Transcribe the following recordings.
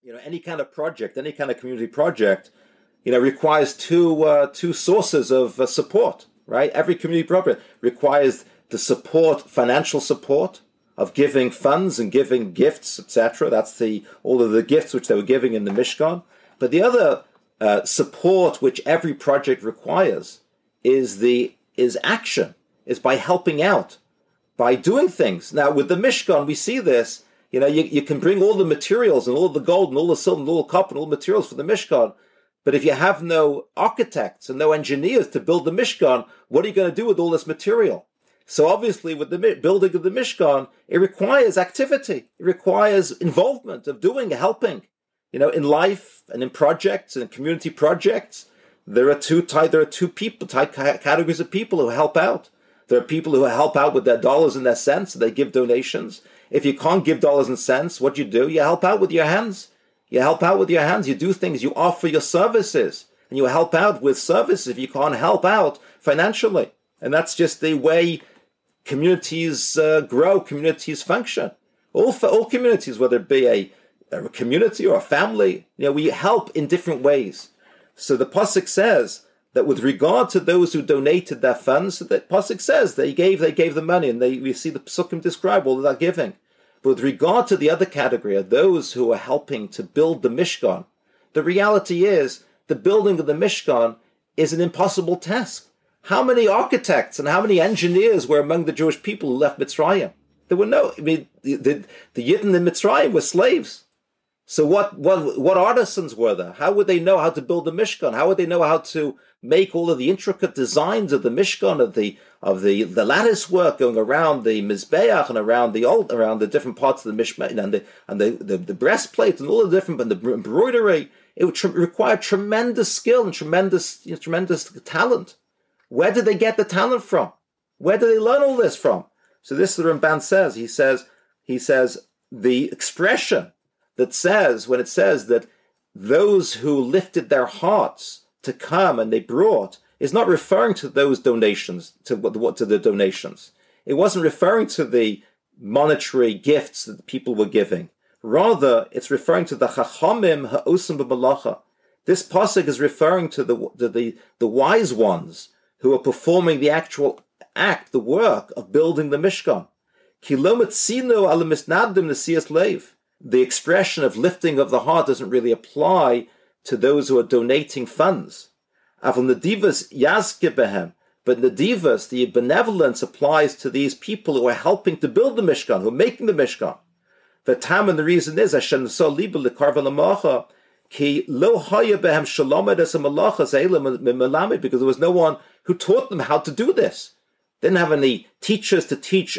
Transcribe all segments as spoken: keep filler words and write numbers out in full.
you know, any kind of project, any kind of community project, you know, requires two uh, two sources of uh, support, right? Every community project requires the support, financial support of giving funds and giving gifts, et cetera. That's the all of the gifts which they were giving in the Mishkan. But the other uh, support which every project requires is the is action, is by helping out, by doing things. Now, with the Mishkan, we see this. You know, you, you can bring all the materials and all the gold and all the silver and all the copper and all the materials for the Mishkan. But if you have no architects and no engineers to build the Mishkan, what are you going to do with all this material? So obviously, with the building of the Mishkan, it requires activity. It requires involvement of doing, helping. You know, in life and in projects and in community projects, there are two type, there are two people type categories of people who help out. There are people who help out with their dollars and their cents. They give donations. If you can't give dollars and cents, what you do, you help out with your hands. You help out with your hands. You do things. You offer your services, and you help out with services if you can't help out financially. And that's just the way communities uh, grow, communities function. All for all communities, whether it be a, a community or a family, you know, we help in different ways. So the pasuk says that with regard to those who donated their funds, the pasuk says they gave, they gave the money, and they we see the pasukim describe all of that giving. But with regard to the other category of those who are helping to build the Mishkan, the reality is the building of the Mishkan is an impossible task. How many architects and how many engineers were among the Jewish people who left Mitzrayim? There were no, I mean, the, the, the Yidden in Mitzrayim were slaves. So what, what, what artisans were there? How would they know how to build the Mishkan? How would they know how to make all of the intricate designs of the Mishkan, of the, of the, the lattice work going around the Mizbeach and around the old, around the different parts of the Mishkan and the, and the, the, the breastplate and all the different, and the embroidery? It would tr- require tremendous skill and tremendous, you know, tremendous talent. Where did they get the talent from? Where did they learn all this from? So this the Ramban says. He says, he says the expression that says, when it says that those who lifted their hearts to come and they brought, is not referring to those donations, to what to the donations. It wasn't referring to the monetary gifts that people were giving. Rather, it's referring to the chachamim ha'osim b'malacha. This pasuk is referring to the to the the wise ones who are performing the actual act, the work of building the Mishkan. Ki lo metzinu ala misnabdim nesias leiv. The expression of lifting of the heart doesn't really apply to those who are donating funds. Aval nadivas yazke behem. But nadivas, the benevolence, applies to these people who are helping to build the Mishkan, who are making the Mishkan. The time and the reason is Hashem so liba lekarva lamacha ki lo haya behem shalomed as a malacha zeilam mimelamed, because there was no one who taught them how to do this. They didn't have any teachers to teach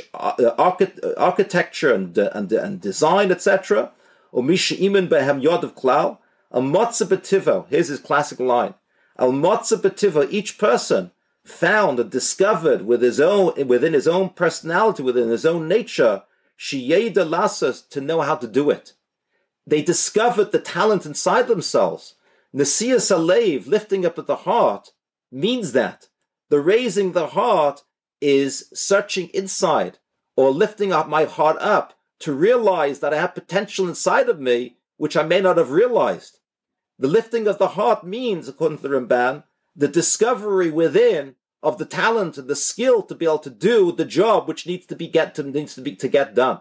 architecture and and, and design, et cetera. Or misha iman behem yodav klal al matzah betivo. Here's his classic line: al matzah betivo. Each person found and discovered with his own within his own personality, within his own nature, sheyeda lasas, to know how to do it. They discovered the talent inside themselves. Nesiyas alev, lifting up at the heart, means that the raising the heart is searching inside, or lifting up my heart up to realize that I have potential inside of me which I may not have realized. The lifting of the heart means, according to the Ramban, the discovery within of the talent and the skill to be able to do the job which needs to be get to needs to be to get done.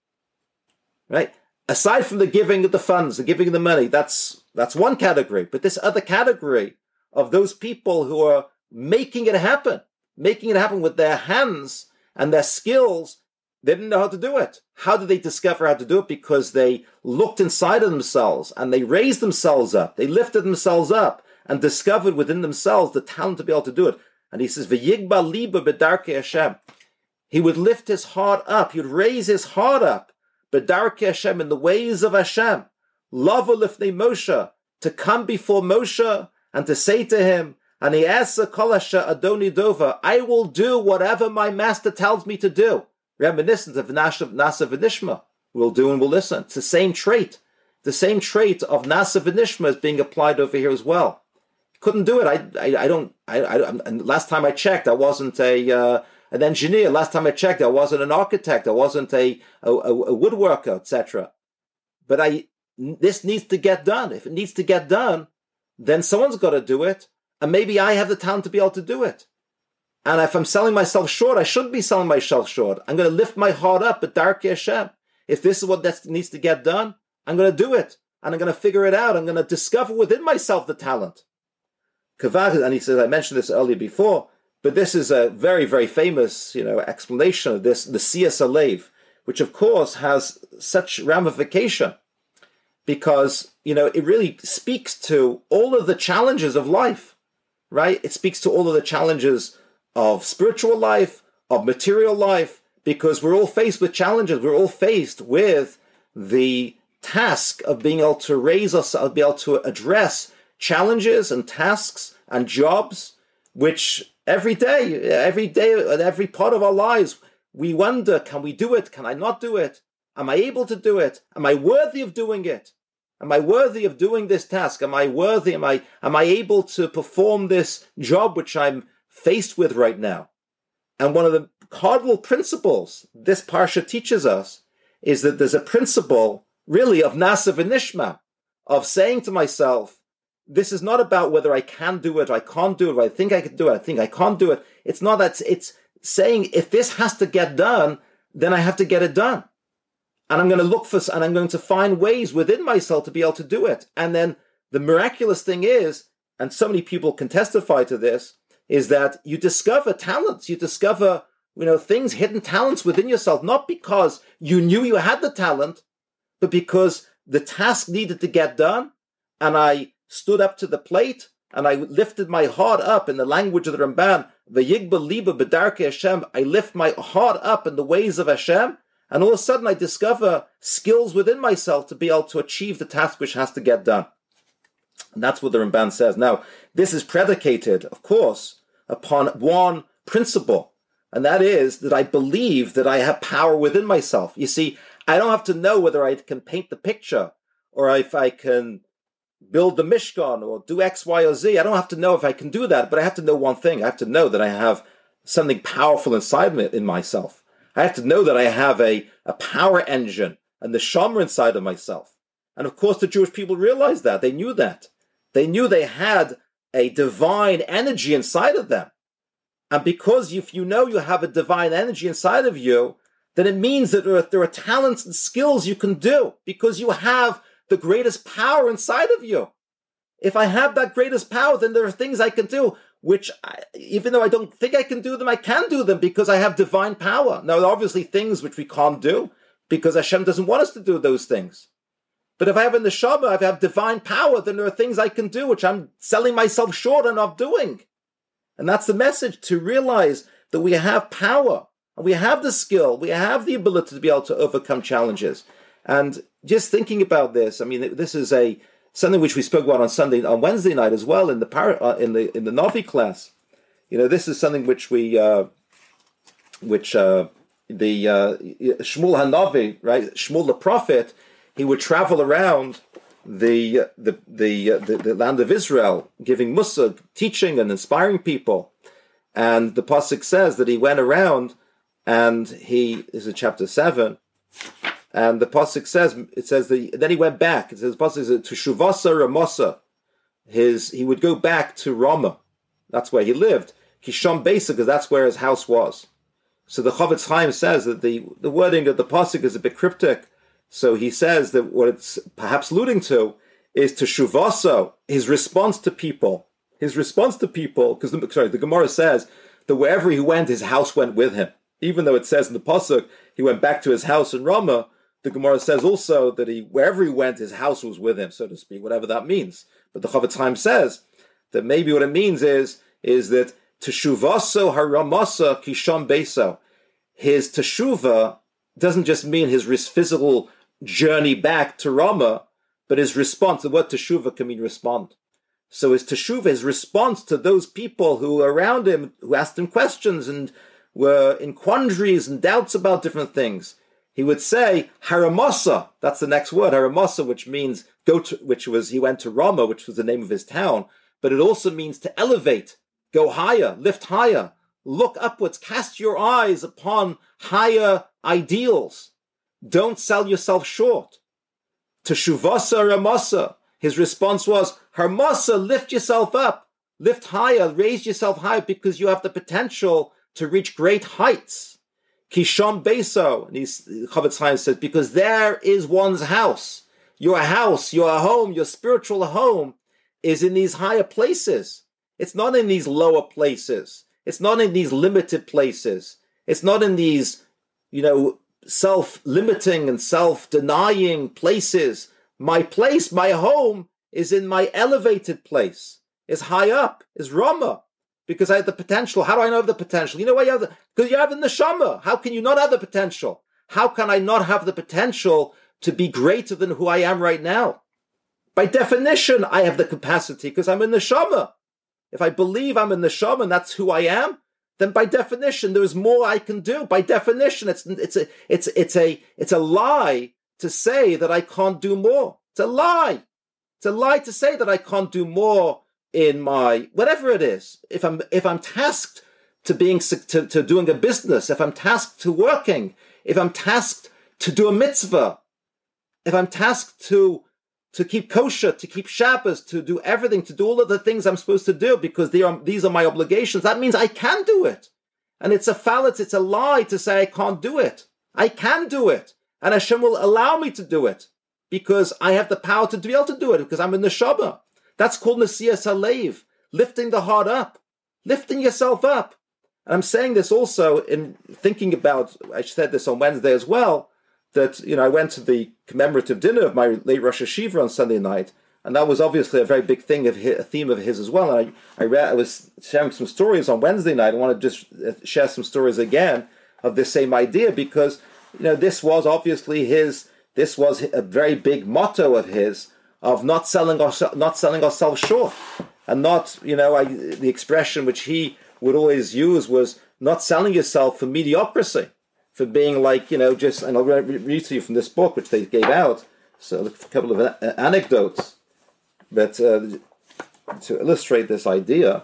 Right? Aside from the giving of the funds, the giving of the money, that's that's one category. But this other category of those people who are making it happen, making it happen with their hands and their skills, they didn't know how to do it. How did they discover how to do it? Because they looked inside of themselves and they raised themselves up. They lifted themselves up and discovered within themselves the talent to be able to do it. And he says, "V'yigba liba b'darkei Hashem." He would lift his heart up. He would raise his heart up, b'darkei Hashem, in the ways of Hashem. Lava lifnei Moshe, to come before Moshe and to say to him, "Ani asa kol asher Adoni dova." I will do whatever my master tells me to do. Reminiscent of Nasa v'nishma. We'll do and we'll listen. It's the same trait. The same trait of Nasa v'nishma is being applied over here as well. Couldn't do it. I, I, I don't. I, I. Last time I checked, I wasn't a uh, an engineer. Last time I checked, I wasn't an architect. I wasn't a a, a woodworker, et cetera. But I this needs to get done. If it needs to get done, then someone's got to do it. And maybe I have the talent to be able to do it. And if I'm selling myself short, I shouldn't be selling myself short. I'm going to lift my heart up at Darkei Hashem. If this is what needs to get done, I'm going to do it. And I'm going to figure it out. I'm going to discover within myself the talent. And he says, I mentioned this earlier before, but this is a very, very famous, you know, explanation of this, the Siyas Alev, which of course has such ramification because, you know, it really speaks to all of the challenges of life, right? It speaks to all of the challenges of spiritual life, of material life, because we're all faced with challenges. We're all faced with the task of being able to raise us, be able to address challenges and tasks and jobs, which every day, every day, at every part of our lives, we wonder, can we do it? Can I not do it? Am I able to do it? Am I worthy of doing it? Am I worthy of doing this task? Am I worthy? Am I, am I able to perform this job which I'm faced with right now? And one of the cardinal principles this parsha teaches us is that there's a principle really of nasa v'nishma, of saying to myself, this is not about whether I can do it or I can't do it, or I think I can do it, I think I can't do it. It's not that, it's saying if this has to get done, then I have to get it done. And I'm going to look for, and I'm going to find ways within myself to be able to do it. And then the miraculous thing is, and so many people can testify to this, is that you discover talents, you discover, you know, things, hidden talents within yourself, not because you knew you had the talent, but because the task needed to get done, and I stood up to the plate, and I lifted my heart up in the language of the Ramban, V'yigbal liba b'darkei Hashem, I lift my heart up in the ways of Hashem, and all of a sudden I discover skills within myself to be able to achieve the task which has to get done. And that's what the Ramban says. Now, this is predicated, of course, upon one principle, and that is that I believe that I have power within myself. You see, I don't have to know whether I can paint the picture, or if I can build the Mishkan, or do X, Y, or Z. I don't have to know if I can do that, but I have to know one thing. I have to know that I have something powerful inside me, in myself. I have to know that I have a, a power engine and the Shomer inside of myself. And of course, the Jewish people realized that. They knew that. They knew they had a divine energy inside of them. And because if you know you have a divine energy inside of you, then it means that there are, there are talents and skills you can do because you have the greatest power inside of you. If I have that greatest power, then there are things I can do, which I, even though I don't think I can do them, I can do them because I have divine power. Now, there are obviously things which we can't do because Hashem doesn't want us to do those things. But if I have in the Shabbat, if I have divine power, then there are things I can do which I'm selling myself short and not doing. And that's the message, to realize that we have power, and we have the skill, we have the ability to be able to overcome challenges. And just thinking about this, I mean, this is a something which we spoke about on Sunday, on Wednesday night as well in the par- uh, in the in the Navi class. You know, this is something which we, uh, which uh, the uh, Shmuel Hanavi, right? Shmuel the prophet, he would travel around the the the, uh, the the land of Israel, giving Mussar, teaching and inspiring people. And the pasuk says that he went around, and he this is chapter seven. And the pasuk says, it says that then he went back. It says the pasuk says to Shuvasa Ramosa. His he would go back to Ramah. That's where he lived. Kisham Besa, because that's where his house was. So the Chavetz Chaim says that the, the wording of the pasuk is a bit cryptic. So he says that what it's perhaps alluding to is to Shuvasa, his response to people. His response to people, because the, sorry, the Gemara says that wherever he went, his house went with him. Even though it says in the pasuk he went back to his house in Ramah, the Gemara says also that he, wherever he went, his house was with him, so to speak, whatever that means. But the Chavetz Chaim says that maybe what it means is, is that teshuvaso haramasa kisham beso. His teshuva doesn't just mean his physical journey back to Ramah, but his response. The word teshuva can mean respond. So his teshuva, his response to those people who were around him, who asked him questions and were in quandaries and doubts about different things, he would say haramasa. That's the next word, haramasa, which means go to, which was he went to Ramah, which was the name of his town. But it also means to elevate, go higher, lift higher, look upwards, cast your eyes upon higher ideals. Don't sell yourself short. Teshuvasa ramasa. His response was, Harmasa, lift yourself up, lift higher, raise yourself higher, because you have the potential to reach great heights. Kisham Beso, and he's, Chavetz Chaim says, because there is one's house. Your house, your home, your spiritual home is in these higher places. It's not in these lower places. It's not in these limited places. It's not in these, you know, self-limiting and self-denying places. My place, my home, is in my elevated place, is high up, is Rama, because I have the potential. How do I know the potential? You know why you have the, because you have the neshama. How can you not have the potential? How can I not have the potential to be greater than who I am right now? By definition, I have the capacity because I'm a neshama. If I believe I'm a neshama and that's who I am, then by definition there's more I can do. By definition, it's it's a it's it's a it's a lie to say that I can't do more. It's a lie. It's a lie to say that I can't do more in my whatever it is. If I'm if I'm tasked to being to, to doing a business, if I'm tasked to working, if I'm tasked to do a mitzvah, if I'm tasked to to keep kosher, to keep Shabbos, to do everything, to do all of the things I'm supposed to do because they are, these are my obligations, that means I can do it. And it's a fallacy, it's a lie to say I can't do it. I can do it. And Hashem will allow me to do it because I have the power to be able to do it because I'm in the neshama. That's called Nesiyas Halev, lifting the heart up, lifting yourself up. And I'm saying this also in thinking about, I said this on Wednesday as well, that, you know, I went to the commemorative dinner of my late Rosh Hashiva on Sunday night, and that was obviously a very big thing, of his, a theme of his as well. And I, I, read, I was sharing some stories on Wednesday night. I want to just share some stories again of this same idea because, you know, this was obviously his, this was a very big motto of his, of not selling our, not selling ourselves short, and not, you know, I, the expression which he would always use was not selling yourself for mediocrity. For being like, you know, just, and I'll read to you from this book, which they gave out, so a couple of anecdotes, but uh, to illustrate this idea,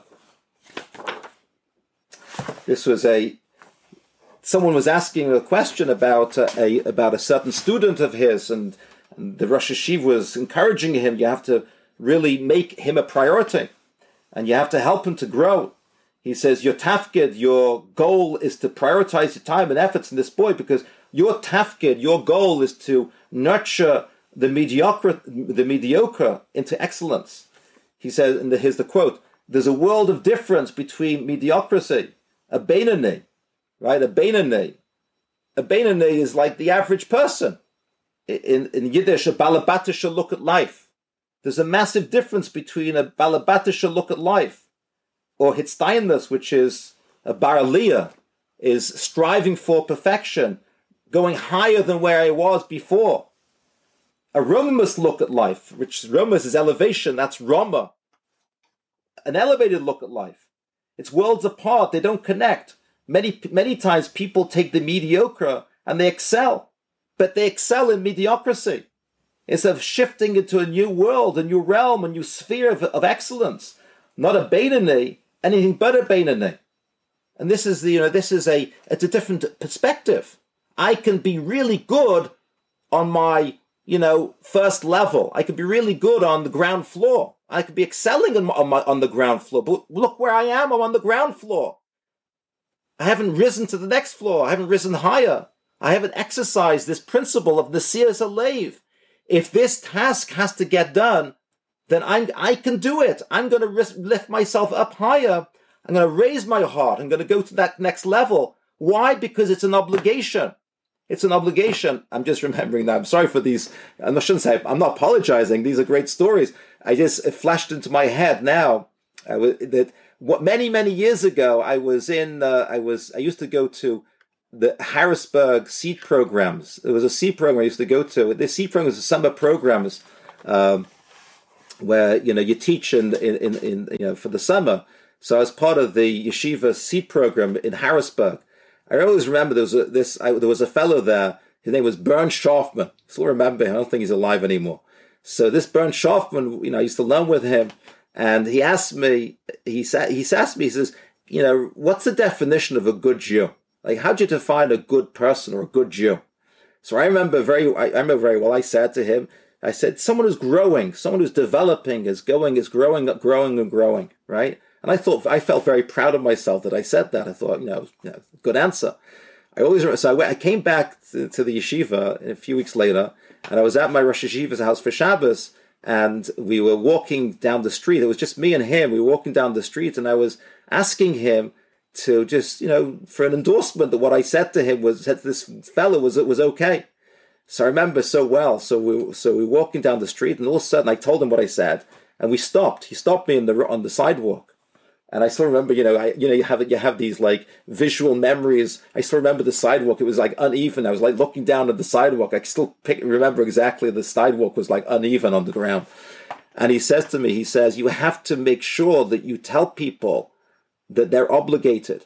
this was a, someone was asking a question about uh, a about a certain student of his, and, and the Rosh Hashiva was encouraging him, you have to really make him a priority, and you have to help him to grow. He says, your tafkid, your goal is to prioritize your time and efforts in this boy because your tafkid, your goal is to nurture the mediocre, the mediocre into excellence. He says, and here's the quote, there's a world of difference between mediocrity, a Beinoni, right? A Beinoni. A Beinoni is like the average person. In, in Yiddish, a balabatisha look at life. There's a massive difference between a balabatisha look at life, or hitztainus, which is a baraliyah, is striving for perfection, going higher than where I was before. A romus look at life, which romus is elevation, that's Rama. An elevated look at life. It's worlds apart, they don't connect. Many, many times people take the mediocre and they excel, but they excel in mediocrity. Instead of shifting into a new world, a new realm, a new sphere of, of excellence. Not a Beinoni, anything but a Beinoni. And this is the, you know, this is a, it's a different perspective. I can be really good on my, you know, first level. I could be really good on the ground floor. I could be excelling on, my, on, my, on the ground floor. But look where I am, I'm on the ground floor. I haven't risen to the next floor. I haven't risen higher. I haven't exercised this principle of Nesiyas Halev. If this task has to get done, then I'm, I can do it. I'm going to lift myself up higher. I'm going to raise my heart. I'm going to go to that next level. Why? Because it's an obligation. It's an obligation. I'm just remembering that. I'm sorry for these. I shouldn't say, I'm not apologizing. These are great stories. I just, it flashed into my head now I was, that what many, many years ago, I was in, uh, I was, I used to go to the Harrisburg seed programs. There was a seed program I used to go to. The seed program was the summer programs, um, where, you know, you teach in, in, in, in, you know, for the summer. So I was part of the yeshiva seed program in Harrisburg. I always remember there was a, this, I, there was a fellow there. His name was Bernd Schafman. I still remember him. I don't think he's alive anymore. So this Bernd Schafman, you know, I used to learn with him, and he asked me, he said, he asked me, he says, you know, what's the definition of a good Jew? Like, how do you define a good person or a good Jew? So I remember very, I, I remember very well. I said to him, I said, someone who's growing, someone who's developing, is going, is growing, growing and growing, right? And I thought, I felt very proud of myself that I said that. I thought, you know, you know good answer. I always, so I, went, I came back to, to the yeshiva a few weeks later, and I was at my Rosh Yeshiva's house for Shabbos, and we were walking down the street. It was just me and him. We were walking down the street, and I was asking him to just, you know, for an endorsement that what I said to him was, said to this fellow was, it was okay. So I remember so well. So we so we were walking down the street, and all of a sudden I told him what I said, and we stopped. He stopped me in the on the sidewalk, and I still remember. You know, I you know you have you have these like visual memories. I still remember the sidewalk. It was like uneven. I was like looking down at the sidewalk. I still pick, remember exactly the sidewalk was like uneven on the ground. And he says to me, he says, "You have to make sure that you tell people that they're obligated.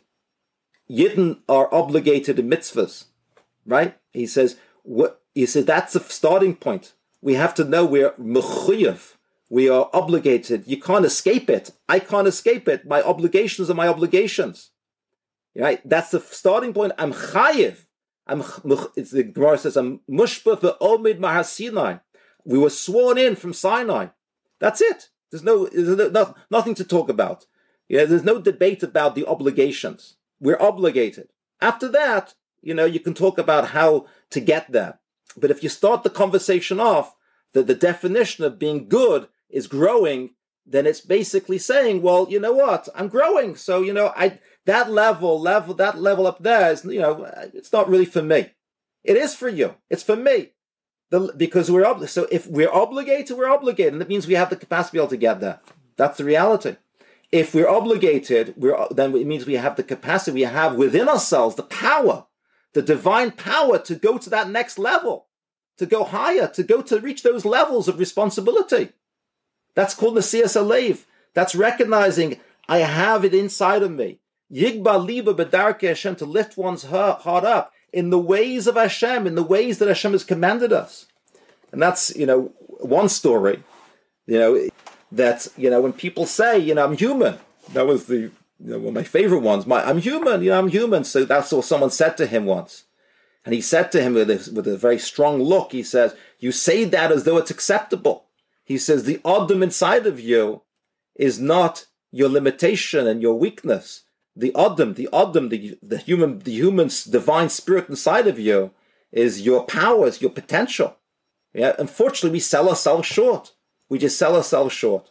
Yidden are obligated in mitzvahs, right?" He says, "What?" He said, that's the starting point. We have to know we're mechuyev. We are obligated. You can't escape it. I can't escape it. My obligations are my obligations. Right? That's the starting point. I'm chayev. I'm, it's the Gemara says, I'm mushba ve'omid mahar Sinai. We were sworn in from Sinai. That's it. There's no, there's no nothing to talk about. Yeah, there's no debate about the obligations. We're obligated. After that, you know, you can talk about how to get there. But if you start the conversation off that the definition of being good is growing, then it's basically saying, well, you know what? I'm growing. So, you know, I that level, level, that level up there is, you know, it's not really for me. It is for you. It's for me. The, because we're ob- so if we're obligated, we're obligated. And that means we have the capacity to be able to get there. That's the reality. If we're obligated, we're then it means we have the capacity, we have within ourselves the power, the divine power to go to that next level, to go higher, to go to reach those levels of responsibility. That's called Nesiyas Alev. That's recognizing I have it inside of me. Yigba liba b'darkei Hashem, to lift one's heart up in the ways of Hashem, in the ways that Hashem has commanded us. And that's, you know, one story, you know, that, you know, when people say, you know, I'm human, that was the, you know, one of my favorite ones, my, I'm human, you know, I'm human. So that's what someone said to him once. And he said to him with a, with a very strong look, he says, you say that as though it's acceptable. He says, the Adam inside of you is not your limitation and your weakness. The Adam, the Adam, the, the human, the human's divine spirit inside of you is your powers, your potential. Yeah. Unfortunately, we sell ourselves short. We just sell ourselves short.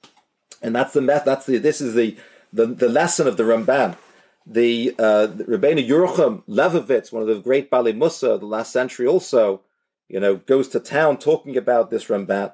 And that's the that's the this is the the, the lesson of the Ramban. The uh, Rabbeinu Yerucham Levovitz, one of the great Bali Musa of the last century also, you know, goes to town talking about this Ramban.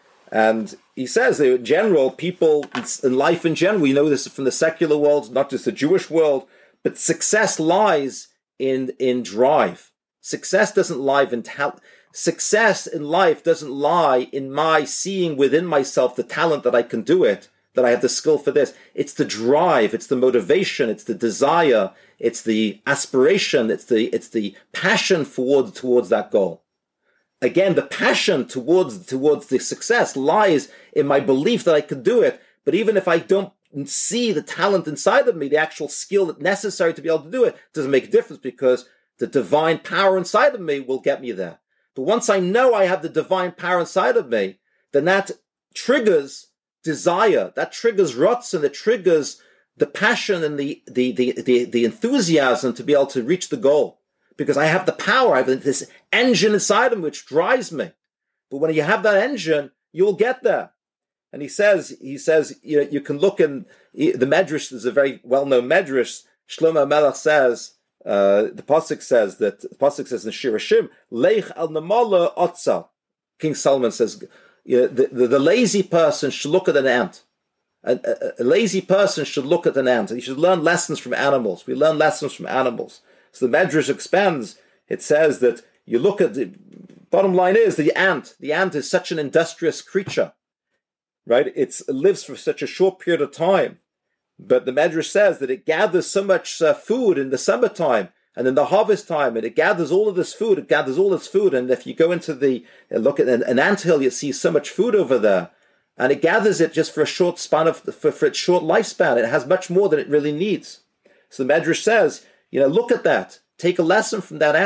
And he says that in general, people in life in general, we know this from the secular world, not just the Jewish world, but success lies in, in drive. Success doesn't lie in talent. Success in life doesn't lie in my seeing within myself the talent that I can do it, that I have the skill for this. It's the drive, it's the motivation, it's the desire, it's the aspiration, it's the it's the passion forward towards that goal. Again, the passion towards towards the success lies in my belief that I can do it. But even if I don't see the talent inside of me, the actual skill that's necessary to be able to do it, doesn't make a difference because the divine power inside of me will get me there. But once I know I have the divine power inside of me, then that triggers desire, that triggers Ratzon, it triggers the passion and the, the, the, the, the enthusiasm to be able to reach the goal. Because I have the power, I have this engine inside of me which drives me. But when you have that engine, you'll get there. And he says, he says, you know, you can look in the Medrash, there's a very well-known Medrash, Shlomo Melech says, Uh, the pasuk says that the pasuk says in Shir Hashim, Leich al namala otzal. King Solomon says, you know, the, the, the lazy person should look at an ant. A, a, a lazy person should look at an ant. He should learn lessons from animals. We learn lessons from animals. So the Medrash expands. It says that you look at the bottom line is the ant. The ant is such an industrious creature, right? It's, it lives for such a short period of time. But the Medrash says that it gathers so much uh, food in the summertime and in the harvest time, and it gathers all of this food, it gathers all this food, and if you go into the, uh, look at an, an anthill, you see so much food over there, and it gathers it just for a short span of, for, for its short lifespan. It has much more than it really needs. So the Medrash says, you know, look at that, take a lesson from that ant.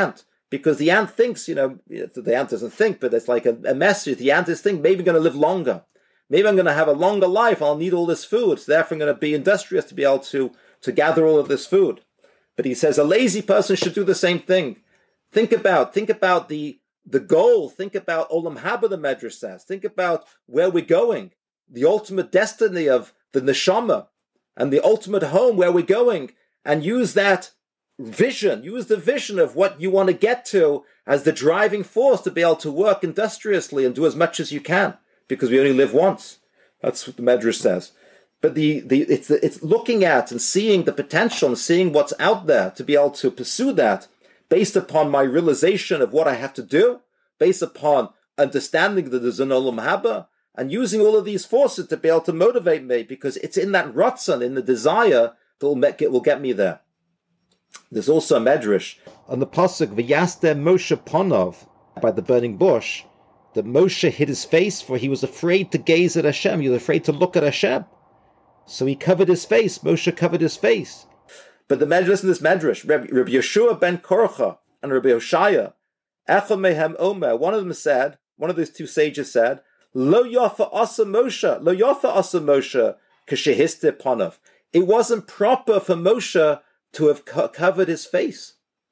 because the ant thinks, you know, the ant doesn't think, but it's like a, a message. The ant is thinking, maybe I'm going to live longer. Maybe I'm going to have a longer life. I'll need all this food. So therefore I'm going to be industrious to be able to, to gather all of this food. But he says a lazy person should do the same thing. Think about, think about the, the goal. Think about Olam Haba, the Medrash says. Think about where we're going. The ultimate destiny of the neshama and the ultimate home where we're going, and use that vision, use the vision of what you want to get to as the driving force to be able to work industriously and do as much as you can, because we only live once. That's what the Medrash says. But the, the it's the, it's looking at and seeing the potential and seeing what's out there to be able to pursue that based upon my realization of what I have to do, based upon understanding that there's an Olam Haba, and using all of these forces to be able to motivate me, because it's in that ratzon, in the desire, that will, make it, will get me there. There's also a medrash on the pasuk V'yaster Moshe Ponov by the burning bush, that Moshe hid his face, for he was afraid to gaze at Hashem. He was afraid to look at Hashem, so he covered his face. Moshe covered his face. But the medrash, listen to this medrash. Rabbi, Rabbi Yeshua ben Korcha and Rabbi Hoshaya, Echad mehem Omer. One of them said, one of those two sages said, Lo yafa asa Moshe, lo yafa asa Moshe, k'shehiste Ponov. It wasn't proper for Moshe to have co- covered his face,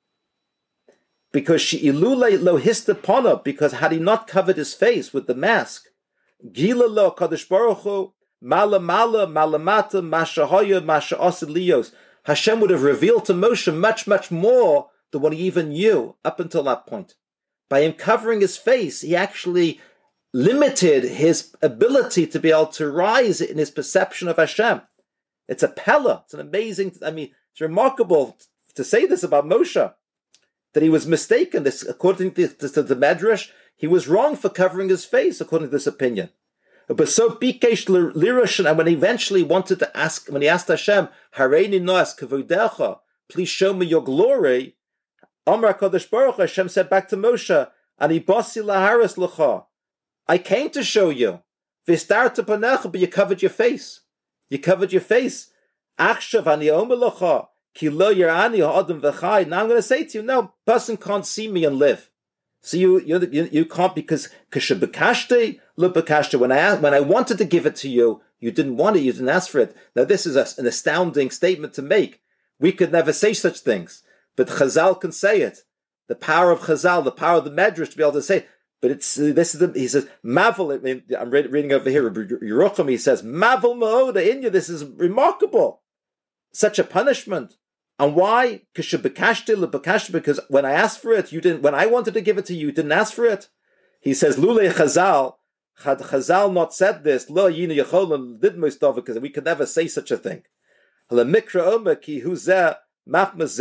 because she ilule lo histe Ponov, because had he not covered his face with the mask, gila lo Kadosh Baruch Hu mala mala malamata mashahoya mashaosid lios. Hashem would have revealed to Moshe much much more than what he even knew up until that point. By him covering his face, he actually limited his ability to be able to rise in his perception of Hashem. It's a pella. It's an amazing, I mean, it's remarkable to say this about Moshe, that he was mistaken. This, according to the, to the Medrash, he was wrong for covering his face, according to this opinion. But so Bikesh Lirushan, and when he eventually wanted to ask, when he asked Hashem, Hareini Noas Kavodecha, please show me your glory, Amar Kadosh Baruch Hashem said back to Moshe, Ani Basi Laharis L'cha, I came to show you. Vistarta panecha, but you covered your face. You covered your face. Achshav ani omer lecha, ki lo yarani ha'adam v'chai. Now I'm going to say to you, no, person can't see me and live. So you you you, you can't, because kashabakashte lo bakashte. When I when I wanted to give it to you, you didn't want it. You didn't ask for it. Now this is a, an astounding statement to make. We could never say such things, but Chazal can say it. The power of Chazal, the power of the Medrash to be able to say it. But it's uh, this is the, he says Mavel. I mean, I'm read, reading over here. Yerucham, he says Mavel Ma'oda in you. This is remarkable. Such a punishment, and why? Because when I asked for it, you didn't. When I wanted to give it to you, you didn't ask for it. He says Lule Chazal. Had Chazal not said this, Lo Yina Yecholim did Mostova, because we could never say such a thing. Mikra Omer ki huzeh. Machmas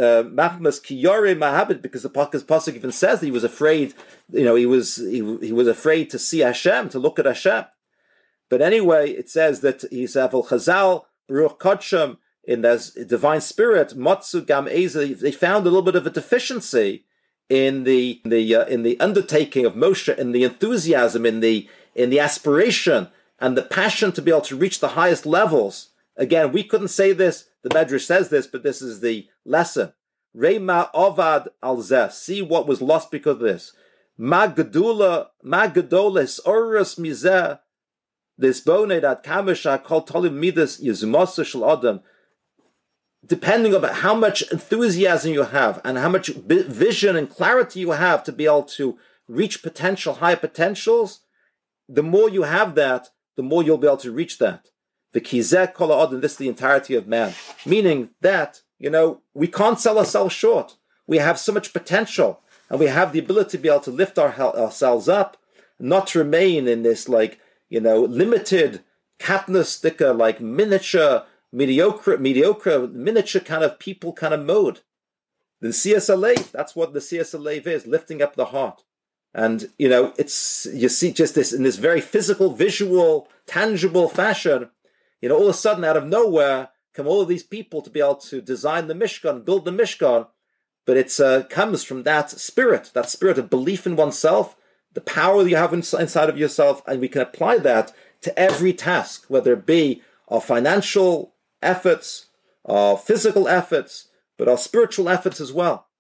kiyore mahabit, because the pasuk even says that he was afraid. You know, he was he, he was afraid to see Hashem, to look at Hashem. But anyway, it says that he's Aval Chazal Baruch Kodsham, in the divine spirit Matzu Gam Eza. They found a little bit of a deficiency in the in the uh, in the undertaking of Moshe, in the enthusiasm, in the in the aspiration and the passion to be able to reach the highest levels. Again, we couldn't say this. The Medrash says this, but this is the lesson. Reima ovad al zeh. See what was lost because of this. Ma gedula, ma gedoles orus mizeh. This bone that kamisha called tolim midas yizmosa shel adam. Depending on how much enthusiasm you have and how much vision and clarity you have to be able to reach potential, high potentials, the more you have that, the more you'll be able to reach that. The kizeh kol ha'adam, this is the entirety of man. Meaning that, you know, we can't sell ourselves short. We have so much potential, and we have the ability to be able to lift our, ourselves up, not to remain in this, like, you know, limited, katna sticker, like miniature, mediocre, mediocre, miniature kind of people kind of mode. The Siyas Alev, that's what the Siyas Alev is, lifting up the heart. And, you know, it's, you see just this, in this very physical, visual, tangible fashion. You know, all of a sudden, out of nowhere, come all of these people to be able to design the Mishkan, build the Mishkan. But it uh, comes from that spirit, that spirit of belief in oneself, the power that you have inside of yourself, and we can apply that to every task, whether it be our financial efforts, our physical efforts, but our spiritual efforts as well.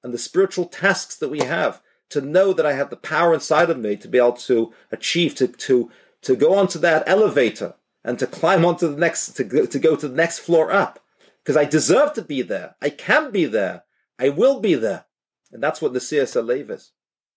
and the spiritual tasks that we have, to know that I have the power inside of me to be able to achieve, to to to go onto that elevator and to climb onto the next, to go, to go to the next floor up, because I deserve to be there. I can be there. I will be there. And that's what Nesias Halev is.